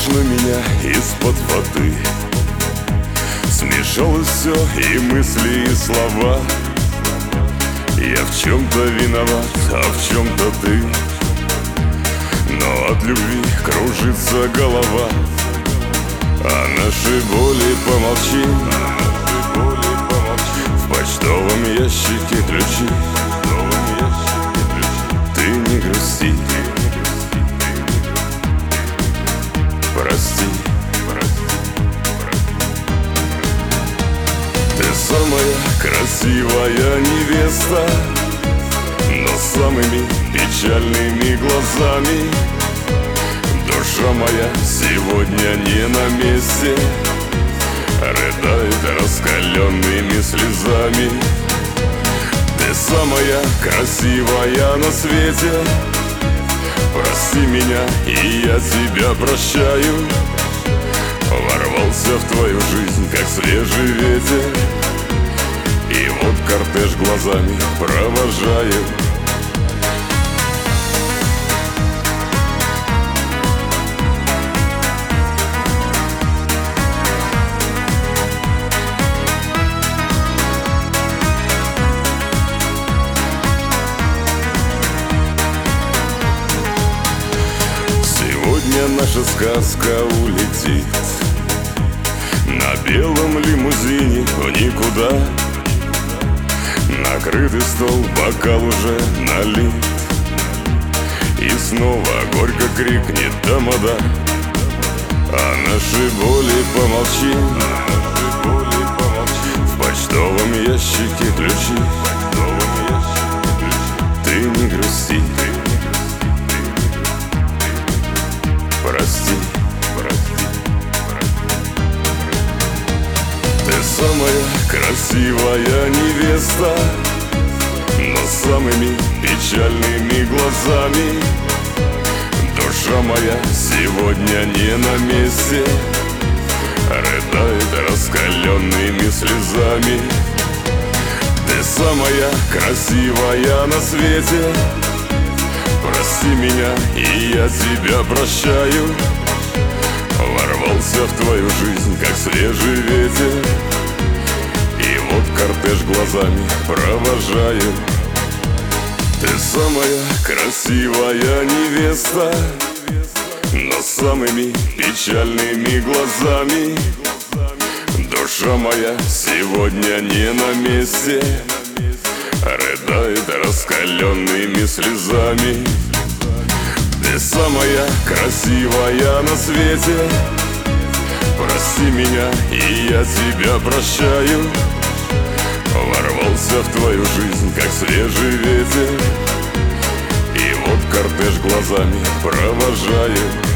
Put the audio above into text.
на меня из-под воды. Смешалось все, и мысли, и слова. Я в чем-то виноват, а в чем-то ты. Но от любви кружится голова. А наши боли помолчим. В почтовом ящике ключи. Ты не грусти, прости. Ты самая красивая невеста, но самыми печальными глазами. Душа моя сегодня не на месте, рыдает раскаленными слезами. Ты самая красивая на свете, прости меня, и я тебя прощаю. Ворвался в твою жизнь, как свежий ветер, и вот кортеж глазами провожаю. Сегодня наша сказка улетит на белом лимузине в никуда. Накрытый стол, бокал уже налит, и снова горько крикнет тамада. А наши боли помолчим. В почтовом ящике ключи. Ты не грусти, прости. Ты самая красивая невеста, но самыми печальными глазами. Душа моя сегодня не на месте, рыдает раскаленными слезами. Ты самая красивая на свете, прости меня, и я тебя прощаю. Ворвался в твою жизнь, как свежий ветер, и вот кортеж глазами провожаю. Ты самая красивая невеста, но самыми печальными глазами. Душа моя сегодня не на месте, рыдает раскаленными слезами. Ты самая красивая на свете, прости меня, и я тебя прощаю. Ворвался в твою жизнь, как свежий ветер, и вот кортеж глазами провожаю.